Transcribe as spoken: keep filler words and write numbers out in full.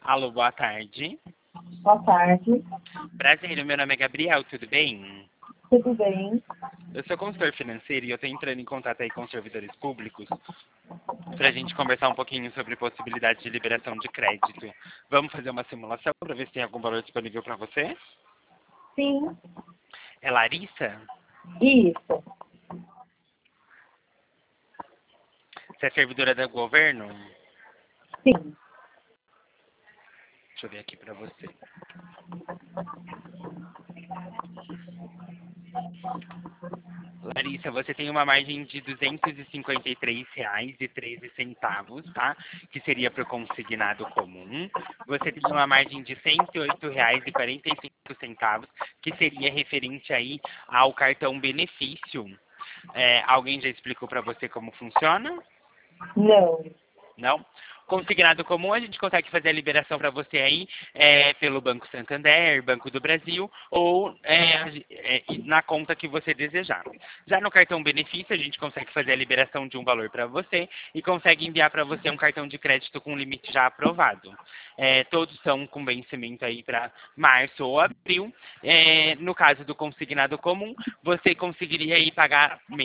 Alô, boa tarde. Boa tarde. Prazer, meu nome é Gabriel, tudo bem? Tudo bem? Eu sou consultor financeiro e eu estou entrando em contato aí com os servidores públicos para a gente conversar um pouquinho sobre possibilidade de liberação de crédito. Vamos fazer uma simulação para ver se tem algum valor disponível para você? Sim. É Larissa? Isso. Você é servidora do governo? Sim. Deixa eu ver aqui para você. Larissa, você tem uma margem de duzentos e cinquenta e três reais e treze centavos, tá? Que seria para o consignado comum. Você tem uma margem de cento e oito reais e quarenta e cinco centavos, que seria referente aí ao cartão benefício. É, alguém já explicou para você como funciona? Não. Não? Consignado comum, a gente consegue fazer a liberação para você aí é, pelo Banco Santander, Banco do Brasil, ou é, é, na conta que você desejar. Já no cartão benefício, a gente consegue fazer a liberação de um valor para você e consegue enviar para você um cartão de crédito com limite já aprovado. É, todos são com vencimento aí para março ou abril. É, no caso do consignado comum, você conseguiria aí pagar